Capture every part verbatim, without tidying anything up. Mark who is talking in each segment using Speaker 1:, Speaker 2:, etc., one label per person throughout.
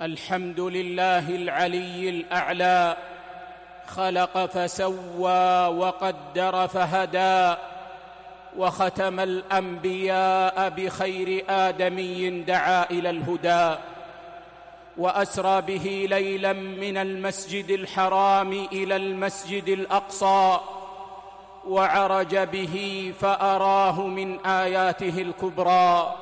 Speaker 1: الحمد لله العلي الأعلى، خلق فسوى وقدر فهدى، وختم الأنبياء بخير آدمي دعا إلى الهدى، وأسرى به ليلا من المسجد الحرام إلى المسجد الأقصى، وعرج به فأراه من آياته الكبرى.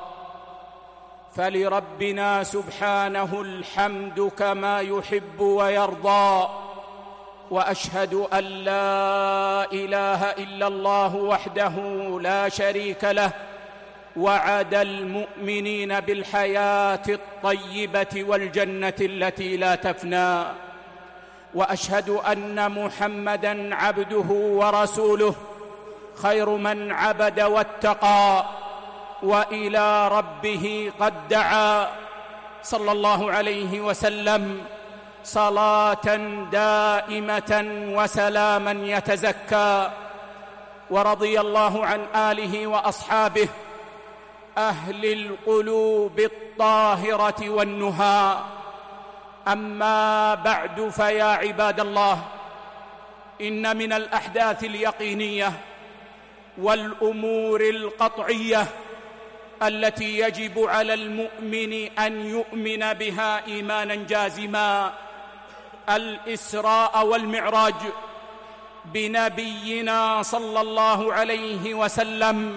Speaker 1: فلربنا سبحانه الحمد كما يحب ويرضى، وأشهد أن لا إله إلا الله وحده لا شريك له، وعد المؤمنين بالحياة الطيبة والجنة التي لا تفنى. وأشهد أن محمدًا عبده ورسوله، خير من عبد واتقى وإلى ربه قد دعا، صلى الله عليه وسلم صلاة دائمة وسلاما يتزكى. ورضي الله عن آله وأصحابه أهل القلوب الطاهرة والنهى. أما بعد، فيا عباد الله، إن من الأحداث اليقينية والأمور القطعية التي يجب على المؤمن أن يؤمن بها إيمانا جازما الإسراء والمعراج بنبينا صلى الله عليه وسلم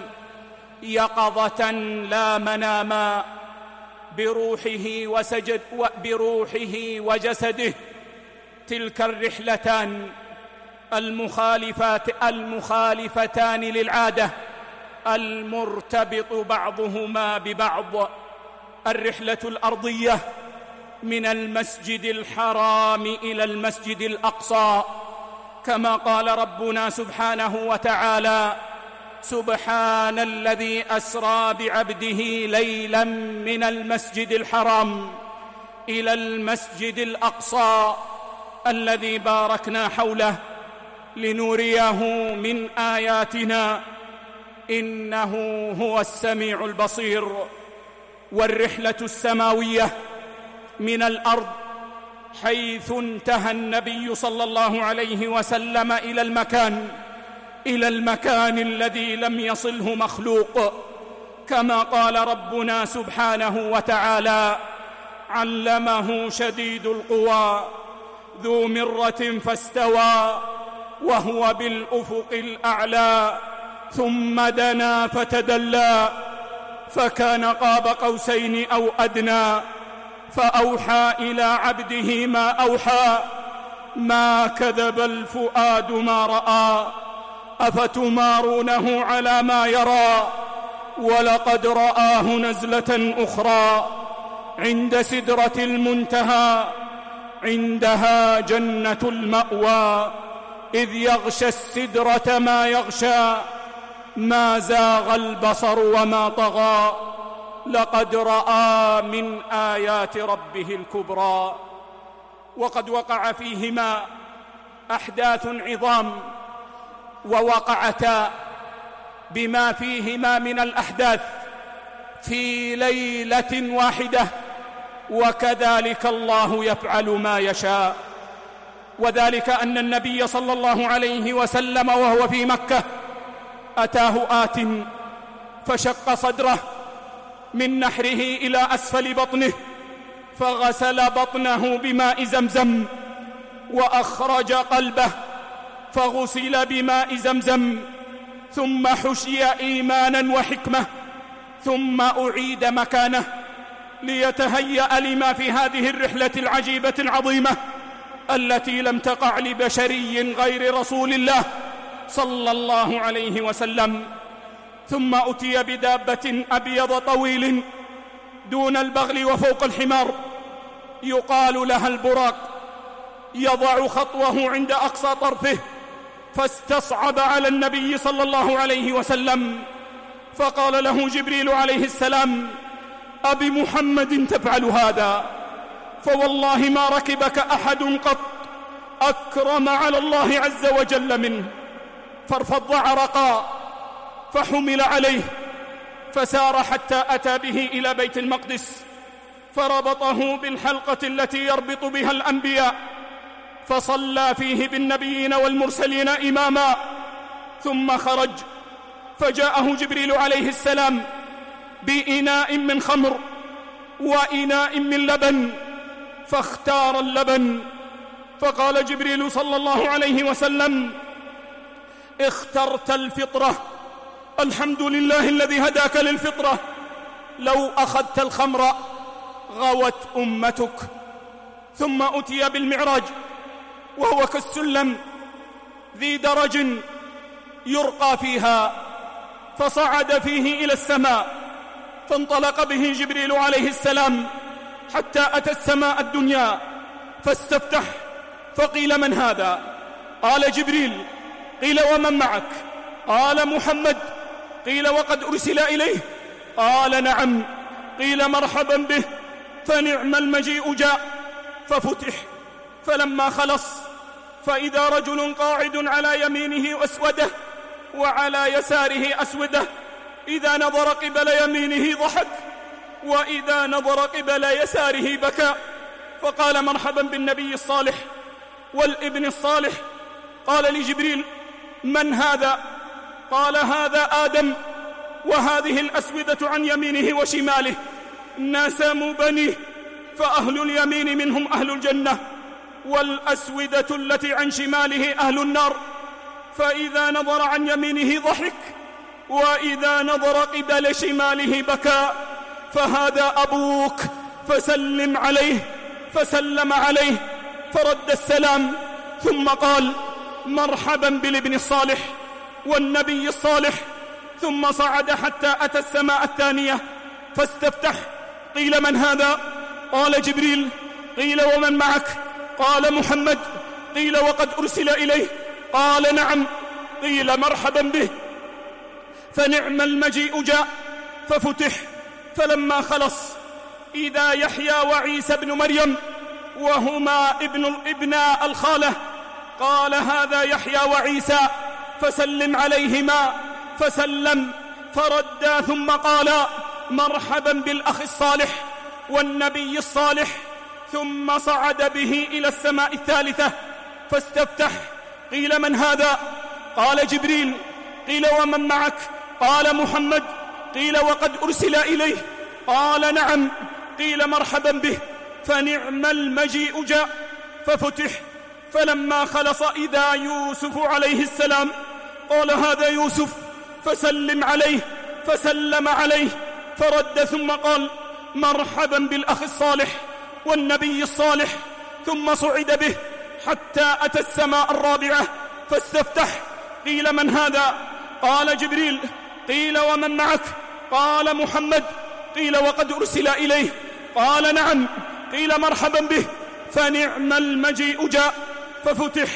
Speaker 1: يقظة لا مناما، بروحه وسجد بروحه وجسده. تلك الرحلتان المخالفات المخالفتان للعادة، المرتبط بعضهما ببعض. الرحلة الأرضية من المسجد الحرام إلى المسجد الأقصى، كما قال ربنا سبحانه وتعالى: سبحان الذي أسرى بعبده ليلا من المسجد الحرام إلى المسجد الأقصى الذي باركنا حوله لنريه من آياتنا، إنه هو السميع البصير. والرحلة السماوية من الأرض، حيث انتهى النبي صلى الله عليه وسلم إلى المكان إلى المكان الذي لم يصله مخلوق، كما قال ربنا سبحانه وتعالى: علمه شديد القوى ذو مرة فاستوى وهو بالأفق الأعلى ثم دنا فتدلى فكان قاب قوسين أو أدنى فأوحى إلى عبده ما أوحى ما كذب الفؤاد ما رأى أفتمارونه على ما يرى ولقد رآه نزلة أخرى عند سدرة المنتهى عندها جنة المأوى إذ يغشى السدرة ما يغشى ما زاغ البصر وما طغى لقد رأى من آيات ربه الكبرى. وقد وقع فيهما أحداث عظام، ووقعتا بما فيهما من الأحداث في ليلة واحدة، وكذلك الله يفعل ما يشاء. وذلك أن النبي صلى الله عليه وسلم وهو في مكة أتاه آت فشق صدره من نحره إلى أسفل بطنه، فغسل بطنه بماء زمزم، وأخرج قلبه فغسل بماء زمزم، ثم حشي إيمانا وحكمة، ثم أعيد مكانه ليتهيأ لما في هذه الرحلة العجيبة العظيمة التي لم تقع لبشري غير رسول الله صلى الله عليه وسلم. ثم أتي بدابة أبيض طويل دون البغل وفوق الحمار يقال لها البراق، يضع خطوه عند أقصى طرفه، فاستصعب على النبي صلى الله عليه وسلم، فقال له جبريل عليه السلام: أبمحمد تفعل هذا؟ فوالله ما ركبك أحد قط أكرم على الله عز وجل منه. فارفض عرقا فحمل عليه فسار حتى أتى به إلى بيت المقدس، فربطه بالحلقة التي يربط بها الأنبياء، فصلى فيه بالنبيين والمرسلين إماما، ثم خرج، فجاءه جبريل عليه السلام بإناء من خمر وإناء من لبن، فاختار اللبن، فقال جبريل صلى الله عليه وسلم: اخترت الفطرة، الحمد لله الذي هداك للفطرة، لو أخذت الخمر غوت أمتك. ثم أتي بالمعراج، وهو كالسلم ذي درج يرقى فيها، فصعد فيه إلى السماء، فانطلق به جبريل عليه السلام حتى أتى السماء الدنيا، فاستفتح، فقيل: من هذا؟ قال: جبريل. قيل: ومن معك؟ قال: محمد. قيل: وقد أرسل إليه؟ قال: نعم. قيل: مرحبا به، فنعم المجيء جاء، ففتح، فلما خلص فإذا رجل قاعد على يمينه أسوده وعلى يساره أسوده، إذا نظر قبل يمينه ضحك وإذا نظر قبل يساره بكى، فقال: مرحبا بالنبي الصالح والابن الصالح. قال لجبريل: من هذا؟ قال: هذا آدم، وهذه الأسودة عن يمينه وشماله نسم بنيه، فأهل اليمين منهم أهل الجنة، والأسودة التي عن شماله أهل النار، فإذا نظر عن يمينه ضحك وإذا نظر قبل شماله بكى، فهذا أبوك فسلم عليه. فسلم عليه فرد السلام، ثم قال: مرحبا بالابن الصالح والنبي الصالح. ثم صعد حتى أتى السماء الثانية، فاستفتح. قيل: من هذا؟ قال: جبريل. قيل: ومن معك؟ قال: محمد. قيل: وقد أرسل إليه؟ قال: نعم. قيل: مرحبا به، فنعم المجيء جاء، ففتح، فلما خلص إذا يحيى وعيسى بن مريم، وهما ابن ابنا الخالة. قال: هذا يحيى وعيسى، فسلم عليهما. فسلم، فردا، ثم قال: مرحبا بالأخ الصالح والنبي الصالح. ثم صعد به إلى السماء الثالثة، فاستفتح. قيل: من هذا؟ قال: جبريل. قيل: ومن معك؟ قال: محمد. قيل: وقد أرسل إليه؟ قال: نعم. قيل: مرحبا به، فنعم المجيء جاء، ففتح، فلما خلص إذا يوسف عليه السلام. قال: هذا يوسف، فسلم عليه. فسلم عليه، فرد، ثم قال: مرحبا بالأخ الصالح والنبي الصالح. ثم صعد به حتى أتى السماء الرابعة، فاستفتح. قيل: من هذا؟ قال: جبريل. قيل: ومن معك؟ قال: محمد. قيل: وقد أرسل إليه؟ قال: نعم. قيل: مرحبا به، فنعم المجيء جاء، ففتح،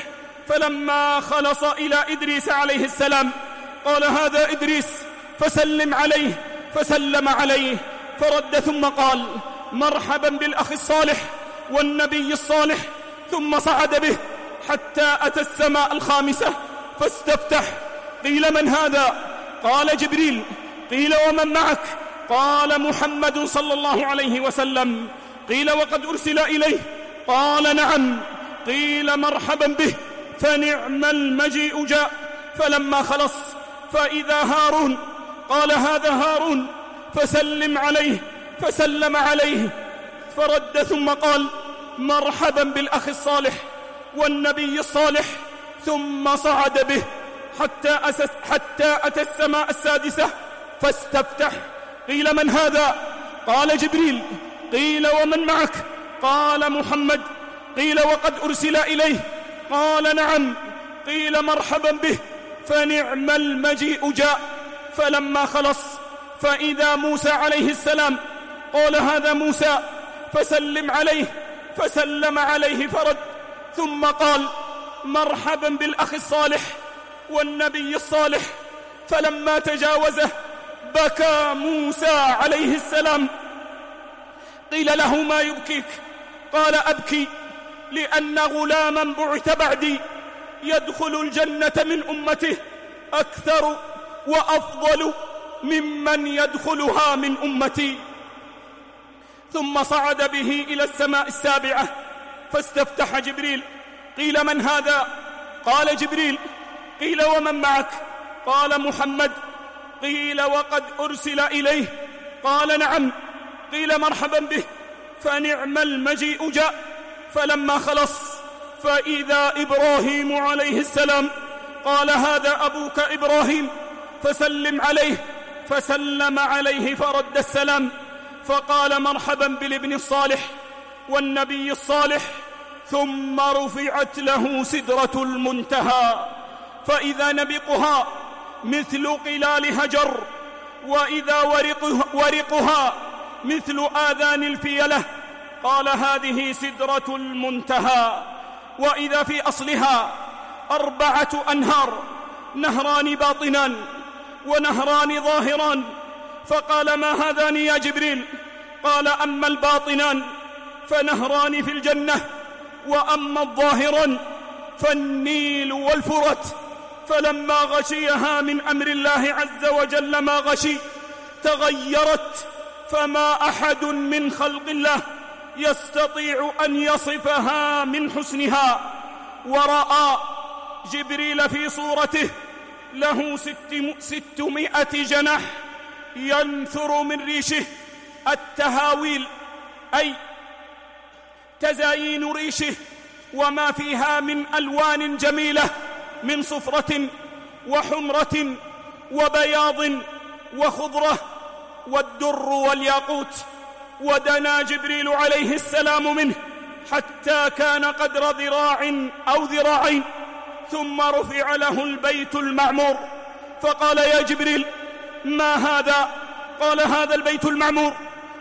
Speaker 1: فلما خلص إلى إدريس عليه السلام. قال: هذا إدريس، فسلم عليه. فسلم عليه، فرد، ثم قال: مرحبا بالأخ الصالح والنبي الصالح. ثم صعد به حتى أتى السماء الخامسة، فاستفتح. قيل: من هذا؟ قال: جبريل. قيل: ومن معك؟ قال: محمد صلى الله عليه وسلم. قيل: وقد أرسل إليه؟ قال: نعم. قيل: مرحبا به، فنعم المجيء جاء. فلما خلص فإذا هارون. قال: هذا هارون، فسلم عليه. فسلم عليه، فرد، ثم قال: مرحبا بالأخ الصالح والنبي الصالح. ثم صعد به حتى, أسس حتى أتى السماء السادسة، فاستفتح. قيل: من هذا؟ قال: جبريل. قيل: ومن معك؟ قال: محمد. قيل: وقد أرسل إليه؟ قال: نعم. قيل: مرحبا به، فنعم المجيء جاء. فلما خلص فإذا موسى عليه السلام. قال: هذا موسى، فسلم عليه. فسلم عليه، فرد، ثم قال: مرحبا بالأخ الصالح والنبي الصالح. فلما تجاوزه بكى موسى عليه السلام. قيل له: ما يبكيك؟ قال: أبكي لأن غلاما بعث بعدي يدخل الجنة من أمته أكثر وأفضل ممن يدخلها من أمتي. ثم صعد به إلى السماء السابعة فاستفتح جبريل. قيل: من هذا؟ قال: جبريل. قيل: ومن معك؟ قال: محمد. قيل: وقد أرسل إليه؟ قال: نعم. قيل: مرحبا به. فنعم المجيء جاء. فلما خلص فإذا إبراهيم عليه السلام. قال: هذا أبوك إبراهيم فسلم عليه. فسلم عليه فرد السلام فقال: مرحبا بالابن الصالح والنبي الصالح. ثم رفعت له سدرة المنتهى فإذا نبقها مثل قلال هجر، وإذا ورقها, ورقها مثل آذان الفيلة. قال: هذه سدرة المنتهى. وإذا في أصلها أربعة أنهار، نهران باطنان ونهران ظاهران. فقال: ما هذان يا جبريل؟ قال: أما الباطنان فنهران في الجنة، وأما الظاهران فالنيل والفرات. فلما غشيها من أمر الله عز وجل ما غشي تغيرت، فما أحد من خلق الله يستطيع أن يصفها من حسنها. ورأى جبريل في صورته له ستمائة جناح ينثر من ريشه التهاويل، أي تزايين ريشه وما فيها من ألوان جميلة من صفرة وحمرة وبياض وخضرة والدر والياقوت. ودنا جبريل عليه السلام منه حتى كان قدر ذراع أو ذراعين، ثم رفع له البيت المعمور. فقال: يا جبريل ما هذا؟ قال: هذا البيت المعمور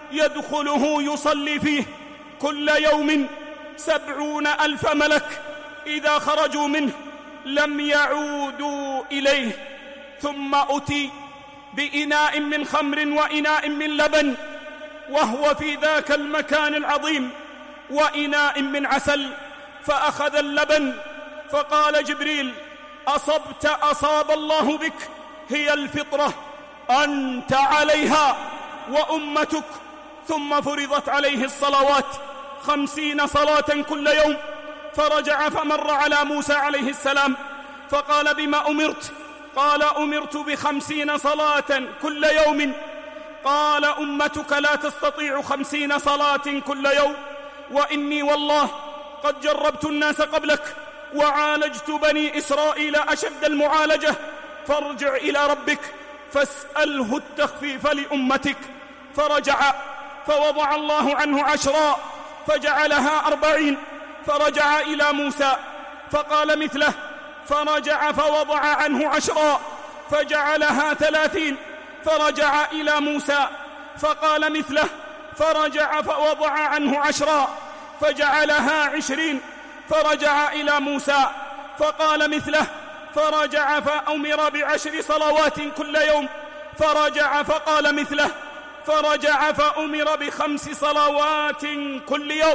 Speaker 1: يدخله يصلي فيه كل يوم سبعون ألف ملك، إذا خرجوا منه لم يعودوا إليه. ثم أتي بإناء من خمر وإناء من لبن، وهو في ذاك المكان العظيم، وإناء من عسل. فأخذ اللبن فقال جبريل: أصبت أصاب الله بك، هي الفطرة أنت عليها وأمتك. ثم فرضت عليه الصلوات خمسين صلاة كل يوم. فرجع فمر على موسى عليه السلام فقال: بما أمرت؟ قال: أمرت بخمسين صلاة كل يوم. قال: أمتك لا تستطيع خمسين صلاة كل يوم، وإني والله قد جربت الناس قبلك وعالجت بني إسرائيل أشد المعالجة، فارجع إلى ربك فاسأله التخفيف لأمتك. فرجع فوضع الله عنه عشرا فجعلها أربعين. فرجع إلى موسى فقال مثله، فرجع فوضع عنه عشرا فجعلها ثلاثين. فرجع إلى موسى فقال مثله، فرجع فوضع عنه عشرا فجعلها عشرين. فرجع إلى موسى فقال مثله، فرجع فأمر بعشر صلوات كل يوم. فرجع فقال مثله، فرجع فأمر بخمس صلوات كل يوم.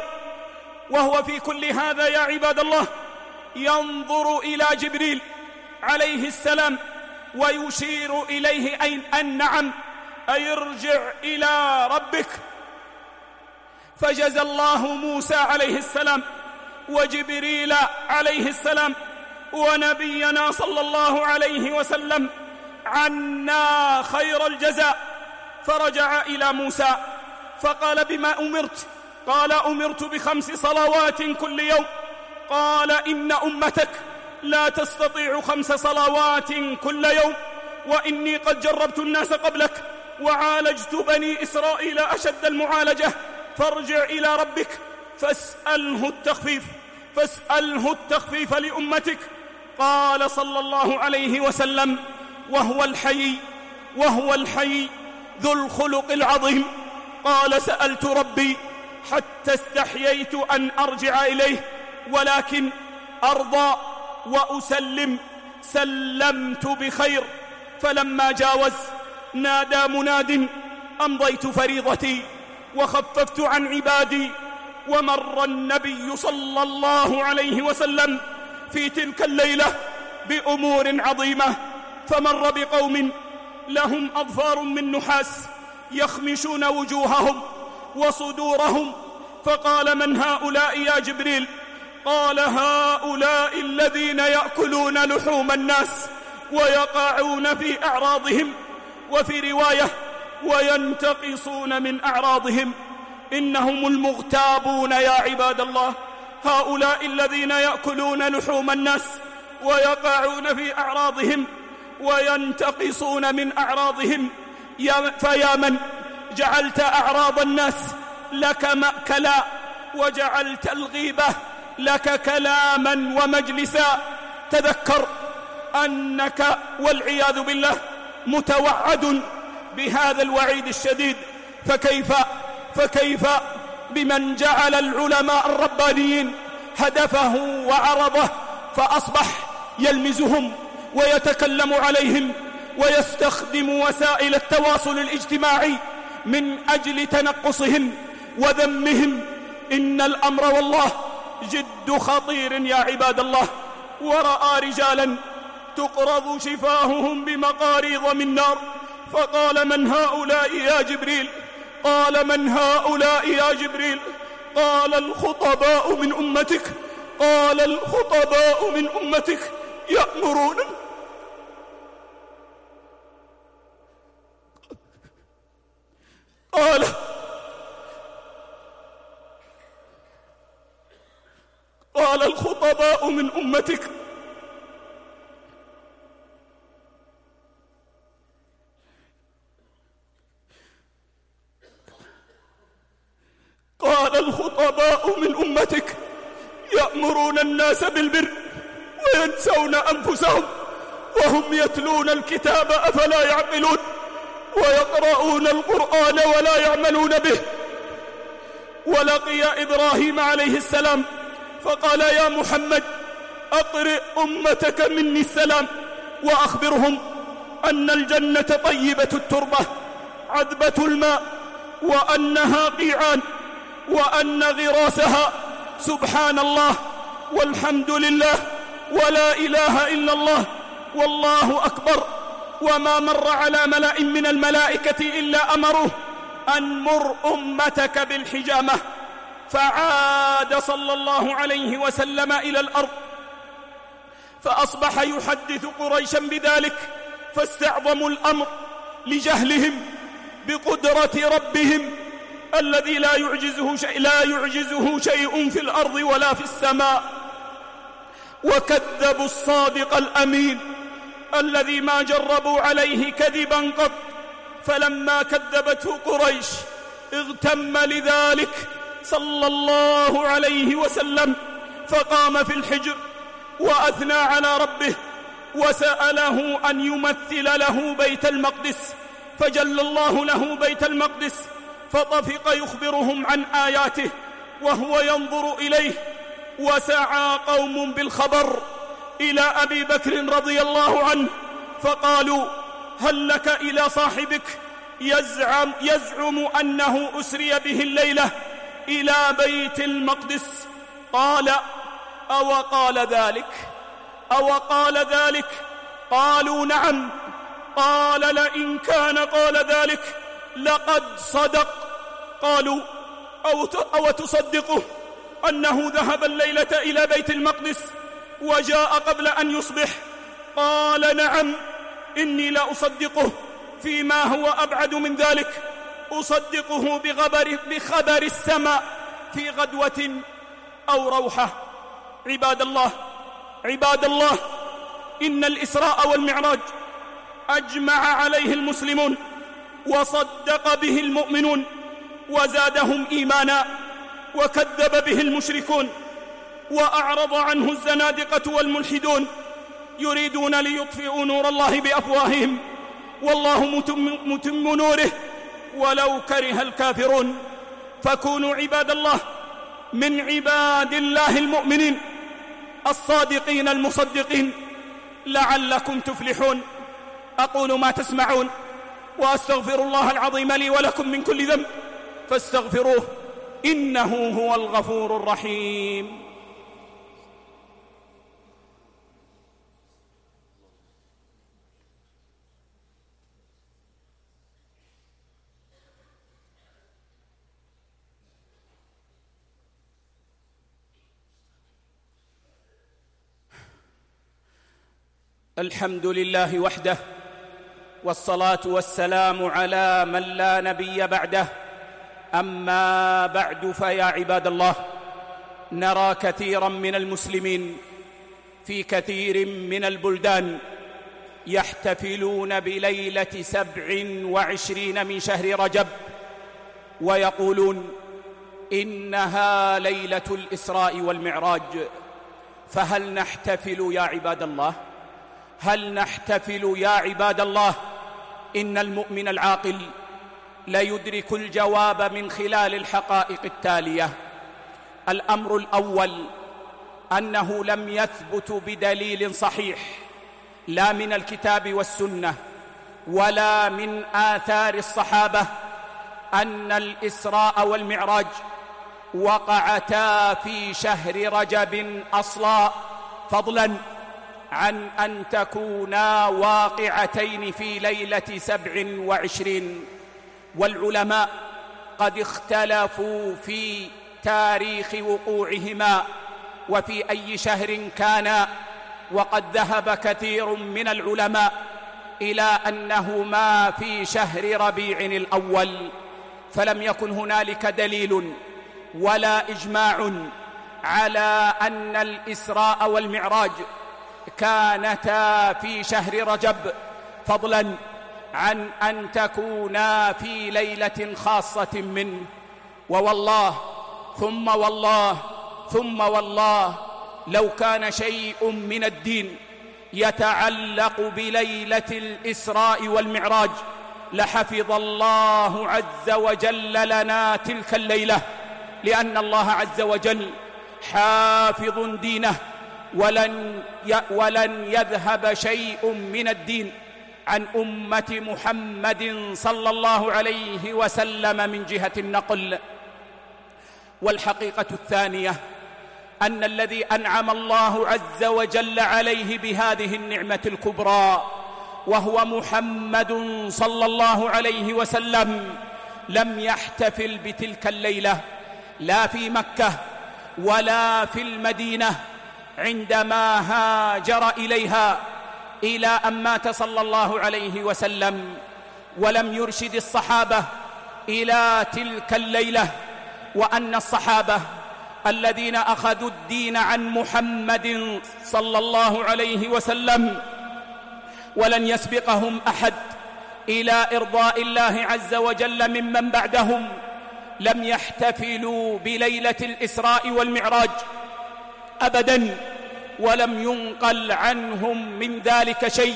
Speaker 1: وهو في كل هذا يا عباد الله ينظر إلى جبريل عليه السلام ويشير إليه أين أن نعم أي ارجع إلى ربك. فجزى الله موسى عليه السلام وجبريل عليه السلام ونبينا صلى الله عليه وسلم عنا خير الجزاء. فرجع إلى موسى فقال: بما أمرت؟ قال: أمرت بخمس صلوات كل يوم. قال: إن أمتك لا تستطيع خمس صلوات كل يوم، وإني قد جربت الناس قبلك وعالجت بني إسرائيل أشد المعالجة، فارجع إلى ربك فاسأله التخفيف فاسأله التخفيف لأمتك. قال صلى الله عليه وسلم وهو الحي وهو الحي ذو الخلق العظيم، قال: سألت ربي حتى استحييت أن أرجع إليه، ولكن أرضى وأسلم، سلمت بخير. فلما جاوز نادى مناد: أمضيت فريضتي وخففت عن عبادي. ومر النبي صلى الله عليه وسلم في تلك الليلة بأمور عظيمة، فمر بقوم لهم أظفار من نحاس يخمشون وجوههم وصدورهم، فقال: من هؤلاء يا جبريل؟ قال: هؤلاء الذين يأكلون لحوم الناس ويقعون في أعراضهم، وفي رواية: وينتقصون من أعراضهم. إنهم المغتابون يا عباد الله، هؤلاء الذين يأكلون لحوم الناس ويقعون في أعراضهم وينتقصون من أعراضهم. فيا من جعلت أعراض الناس لك مأكلا، وجعلت الغيبة لك كلاما ومجلسا، تذكر أنك والعياذ بالله متوعد بهذا الوعيد الشديد. فكيف فكيف بمن جعل العلماء الربانيين هدفه وعرضه، فأصبح يلمزهم ويتكلم عليهم ويستخدم وسائل التواصل الاجتماعي من أجل تنقصهم وذمهم. إن الأمر والله جد خطير يا عباد الله. ورأى رجالا تقرض شفاههم بمقاريض من نار، فقال: من هؤلاء يا جبريل؟ قال: من هؤلاء يا جبريل؟ قال: الخطباء من أمتك. قال: الخطباء من أمتك يأمرون قال قال الخطباء من أمتك قال الخطباء من أمتك يأمرون الناس بالبر وينسون أنفسهم وهم يتلون الكتاب أفلا يعقلون ويقرؤون القرآن ولا يعملون به. ولقي إبراهيم عليه السلام فقال: يا محمد أقرئ أمتك مني السلام وأخبرهم أن الجنة طيبة التربة عذبة الماء، وأنها قيعان، وأن غراسها سبحان الله والحمد لله ولا إله إلا الله والله أكبر. وما مر على ملأ من الملائكة إلا أمروه أن مر أمتك بالحجامة. فعاد صلى الله عليه وسلم إلى الأرض، فأصبح يحدث قريشا بذلك، فاستعظموا الأمر لجهلهم بقدرة ربهم الذي لا يعجزه شيء لا يعجزه شيء في الأرض ولا في السماء، وكذبوا الصادق الأمين الذي ما جربوا عليه كذبا قط. فلما كذبته قريش اغتم لذلك صلى الله عليه وسلم، فقام في الحجر وأثنى على ربه وسأله أن يمثل له بيت المقدس، فجل الله له بيت المقدس، فطفق يخبرهم عن آياته وهو ينظر إليه. وسعى قوم بالخبر إلى أبي بكر رضي الله عنه فقالوا: هل لك إلى صاحبك يزعم, يزعم أنه أسري به الليلة إلى بيت المقدس؟ قال: أو قال ذلك أو قال ذلك قالوا: نعم. قال: لئن كان قال ذلك لقد صدق. قالوا: أو, أو تصدقه أنه ذهب الليلة إلى بيت المقدس وجاء قبل أن يصبح؟ قال: نعم، إني لا أصدقه فيما هو أبعد من ذلك، أصدقه بخبر, بخبر السماء في غدوة أو روحة. عباد الله عباد الله إن الإسراء والمعراج أجمع عليه المسلمون وصدق به المؤمنون وزادهم إيمانا، وكذب به المشركون وأعرض عنه الزنادقة والملحدون، يريدون ليطفئوا نور الله بأفواههم والله متم, متم نوره ولو كره الكافرون. فكونوا عباد الله من عباد الله المؤمنين الصادقين المصدقين لعلكم تفلحون. أقول ما تسمعون وأستغفر الله العظيم لي ولكم من كل ذنب فاستغفروه إنه هو الغفور الرحيم.
Speaker 2: الحمد لله وحده، والصلاة والسلام على من لا نبي بعده. أما بعد، فيا عباد الله، نرى كثيرا من المسلمين في كثير من البلدان يحتفلون بليلة سبع وعشرين من شهر رجب، ويقولون إنها ليلة الإسراء والمعراج. فهل نحتفل يا عباد الله؟ هل نحتفل يا عباد الله؟ إن المؤمن العاقل لا يدرك الجواب من خلال الحقائق التالية. الأمر الأول أنه لم يثبت بدليل صحيح، لا من الكتاب والسنة ولا من آثار الصحابة، أن الإسراء والمعراج وقعتا في شهر رجب أصلا، فضلا عن أن تكونا واقعتين في ليلة سبع وعشرين. والعلماء قد اختلفوا في تاريخ وقوعهما وفي أي شهر كان، وقد ذهب كثير من العلماء إلى أنهما في شهر ربيع الأول، فلم يكن هنالك دليل ولا إجماع على أن الإسراء والمعراج كانتا في شهر رجب، فضلا عن أن تكونا في ليلة خاصة منه. ووالله ثم والله ثم والله لو كان شيء من الدين يتعلق بليلة الإسراء والمعراج لحفظ الله عز وجل لنا تلك الليلة، لأن الله عز وجل حافظ دينه، ولن ولن يذهب شيء من الدين عن أمة محمد صلى الله عليه وسلم من جهة النقل. والحقيقة الثانية أن الذي أنعم الله عز وجل عليه بهذه النعمة الكبرى وهو محمد صلى الله عليه وسلم لم يحتفل بتلك الليلة لا في مكة ولا في المدينة عندما هاجر إليها إلى أن مات صلى الله عليه وسلم، ولم يرشد الصحابة إلى تلك الليلة، وأن الصحابة الذين أخذوا الدين عن محمد صلى الله عليه وسلم ولن يسبقهم أحد إلى إرضاء الله عز وجل ممن بعدهم لم يحتفلوا بليلة الإسراء والمعراج أبداً، ولم ينقل عنهم من ذلك شيء.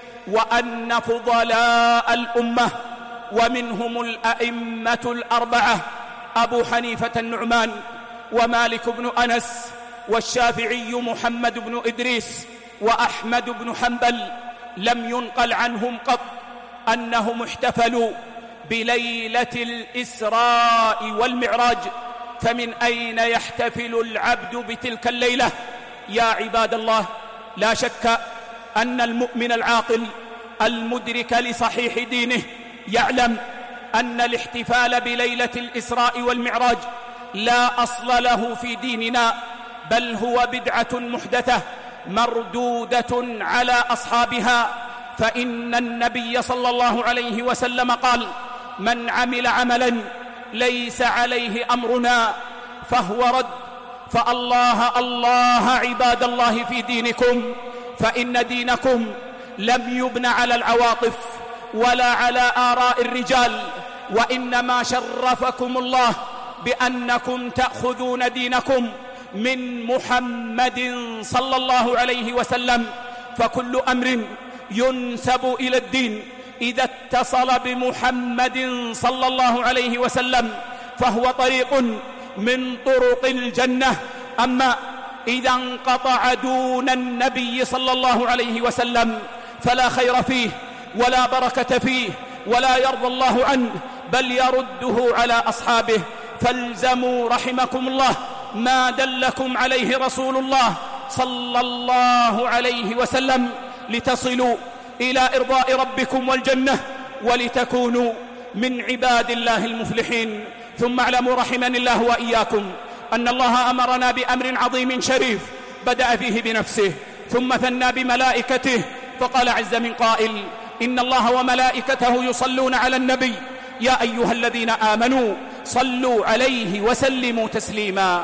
Speaker 2: وأن فضلاء الأمة ومنهم الأئمة الأربعة أبو حنيفة النعمان ومالك بن أنس والشافعي محمد بن إدريس وأحمد بن حنبل لم ينقل عنهم قط أنهم احتفلوا بليلة الإسراء والمعراج. فمن أين يحتفل العبد بتلك الليلة يا عباد الله؟ لا شك أن المؤمن العاقل المدرك لصحيح دينه يعلم أن الاحتفال بليلة الإسراء والمعراج لا أصل له في ديننا، بل هو بدعة محدثة مردودة على أصحابها. فإن النبي صلى الله عليه وسلم قال: من عمل عملا ليس عليه أمرنا فهو رد. فالله الله عباد الله في دينكم، فإن دينكم لم يبن على العواطف ولا على آراء الرجال، وإنما شرفكم الله بأنكم تأخذون دينكم من محمد صلى الله عليه وسلم. فكل أمر ينسب إلى الدين إذا اتصل بمحمد صلى الله عليه وسلم فهو طريق من طرق الجنة. أما إذا انقطع دون النبي صلى الله عليه وسلم فلا خير فيه ولا بركة فيه ولا يرضى الله عنه، بل يرده على أصحابه. فالزموا رحمكم الله ما دلكم عليه رسول الله صلى الله عليه وسلم لتصلوا إلى إرضاء ربكم والجنة ولتكونوا من عباد الله المفلحين. ثم اعلموا رحمني الله وإياكم أن الله أمرنا بأمر عظيم شريف بدأ فيه بنفسه ثم ثنى بملائكته فقال عز من قائل: إن الله وملائكته يصلون على النبي يا أيها الذين آمنوا صلوا عليه وسلموا تسليما.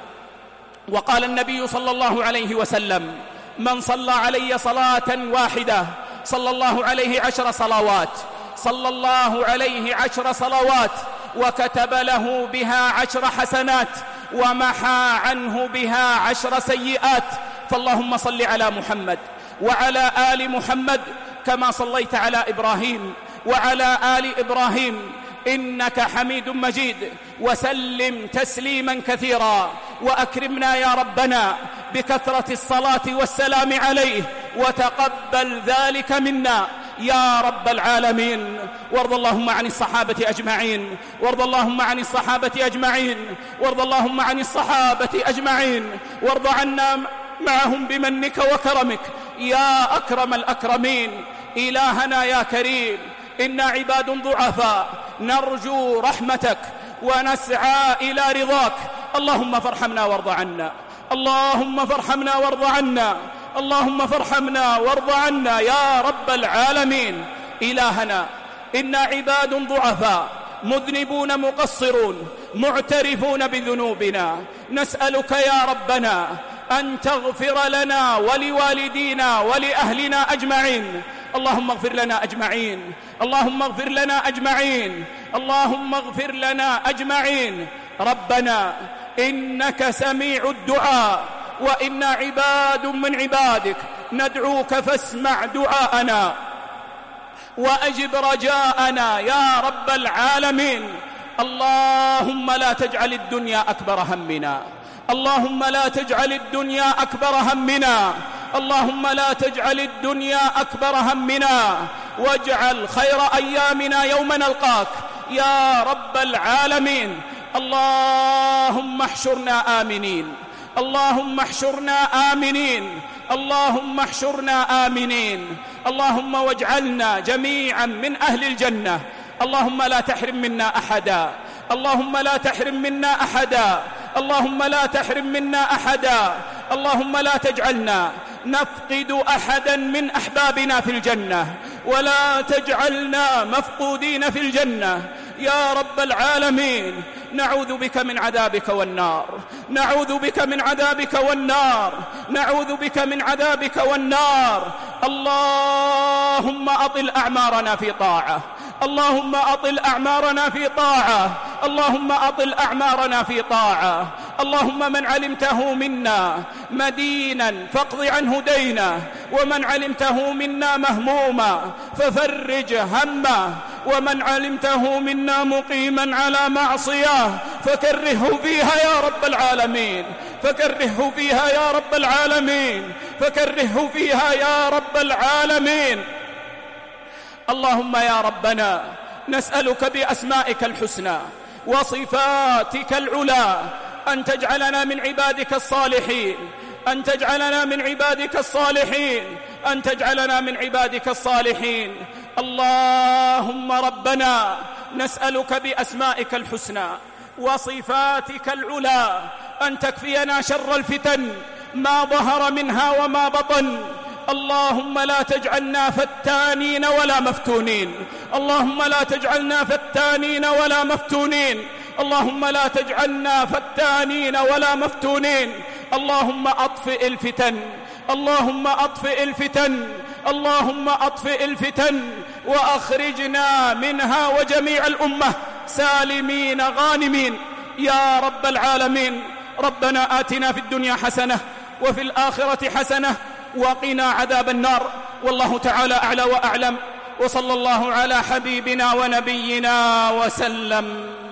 Speaker 2: وقال النبي صلى الله عليه وسلم: من صلى علي صلاة واحدة صلى الله عليه عشر صلوات صلى الله عليه عشر صلوات وكتب له بها عشر حسنات ومحى عنه بها عشر سيئات. فاللهم صل على محمد وعلى آل محمد كما صليت على إبراهيم وعلى آل إبراهيم إنك حميد مجيد، وسلم تسليما كثيرا. وأكرمنا يا ربنا بكثرة الصلاة والسلام عليه، وتقبل ذلك منا يا رب العالمين. وارض اللهم عن الصحابة أجمعين، وارض اللهم عن الصحابة أجمعين، وارض اللهم عن الصحابة أجمعين، وارض عنا معهم بمنك وكرمك يا أكرم الأكرمين. إلهنا يا كريم، إنا عباد ضعفاء نرجو رحمتك ونسعى إلى رضاك. اللهم فارحمنا وارض عنا، اللهم فارحمنا وارض عنا، اللهم فارحمنا وارض عنا يا رب العالمين. إلهنا، إنا عباد ضعفاء مذنبون مقصرون معترفون بذنوبنا، نسألك يا ربنا أن تغفر لنا ولوالدينا ولأهلنا أجمعين. اللهم اغفر لنا أجمعين، اللهم اغفر لنا أجمعين، اللهم اغفر لنا أجمعين. ربنا إنك سميع الدعاء، وإنا عباد من عبادك ندعوك فاسمع دعاءنا وأجب رجاءنا يا رب العالمين. اللهم لا تجعل الدنيا أكبر همنا، اللهم لا تجعل الدنيا أكبر همنا، اللهم لا تجعل الدنيا أكبر همنا، واجعل خير أيامنا يوم نلقاك يا رب العالمين. اللهم احشرنا آمنين، اللهم احشرنا آمنين، اللهم احشرنا آمنين. اللهم واجعلنا جميعا من أهل الجنة. اللهم لا تحرم منا أحدا، اللهم لا تحرم منا أحدا، اللهم لا تحرم منا أحدا. اللهم لا تجعلنا نفقد أحدا من أحبابنا في الجنة، ولا تجعلنا مفقودين في الجنة يا رب العالمين. نعوذ بك من عذابك والنار، نعوذ بك من عذابك والنار، نعوذ بك من عذابك والنار. اللهم أطل أعمارنا في طاعة، اللهم أطل أعمارنا في طاعة، اللهم أطل أعمارنا في طاعة. اللهم من علمته منا مدينا فاقض عنه دينا، ومن علمته منا مهموما ففرج همه، ومن علمته منا مقيما على معصية فكرهه فيها يا رب العالمين، فكرهه فيها يا رب العالمين، فكرهه فيها يا رب العالمين. اللهم يا ربنا نسألك بأسمائك الحسنى وصفاتك العلى أن تجعلنا من عبادك الصالحين، أن تجعلنا من عبادك الصالحين، أن تجعلنا من عبادك الصالحين. اللهم ربنا نسألك بأسمائك الحسنى وصفاتك العلى أن تكفينا شر الفتن ما ظهر منها وما بطن. اللهم لا تجعلنا فتانين ولا مفتونين، اللهم لا تجعلنا فتانين ولا مفتونين، اللهم لا تجعلنا فتانين ولا مفتونين. اللهم أطفئ الفتن، اللهم أطفئ الفتن، اللهم أطفئ الفتن، وأخرجنا منها وجميع الأمة سالمين غانمين يا رب العالمين. ربنا آتنا في الدنيا حسنة وفي الآخرة حسنة وقنا عذاب النار. والله تعالى أعلى وأعلم، وصلى الله على حبيبنا ونبينا وسلم.